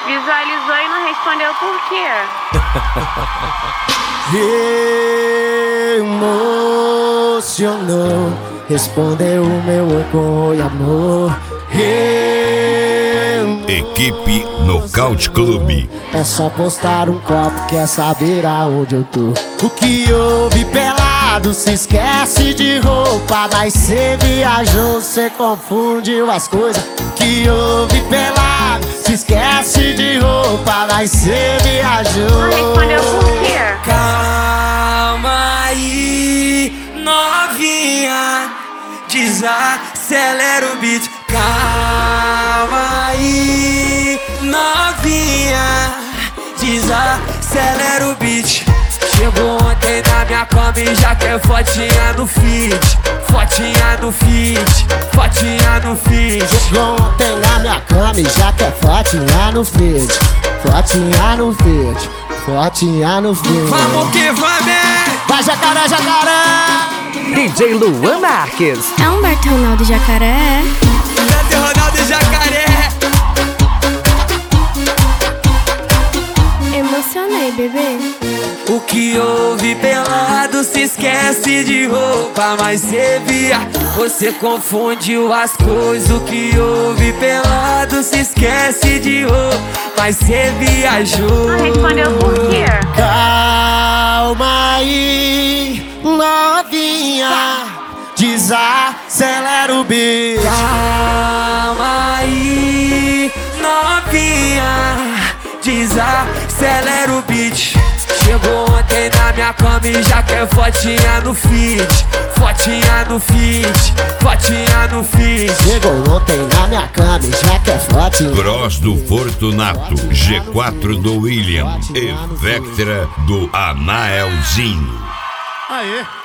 Visualizou e não respondeu por quê? Emocionou, respondeu o meu oi com oi, amor. Equipe Nocaute Clube. É só postar um copo, quer saber aonde eu tô. O que houve pelado, se esquece de roupa. Mas cê viajou, cê confundiu as coisas. O que houve pelado, se esquece de roupa. Mas cê viajou. Não respondeu por quê? Calma aí, novinha, desacelera o beat. Calma aí, novinha, desacelera o beat. Chegou ontem na minha cama e já quer fotinha no feed. Fotinha no feed, fotinha no feed. Chegou ontem na minha cama e já quer fotinha no feed. Fotinha no feed, fotinha no feed. Vamos que vamos! Vai jacaré, jacaré! DJ Luan Marques. É um Ronaldo Jacaré. Dante Ronaldo Jacaré. Emocionei, bebê. O que houve pelado, se esquece de roupa. Mas cê via, você confundiu as coisas. O que houve pelado, se esquece de roupa. Mas cê viajou. Não respondeu por quê? Calma aí, novinha, desacelera o beat. Calma aí, novinha, desacelera o beat. Chegou ontem na minha cama e já quer fotinha no feed. Fotinha no feed, fotinha no feed. Chegou ontem na minha cama e já quer fotinha. Cross do Fortunato, G4 do William e Vectra do Anaelzinho. Aê!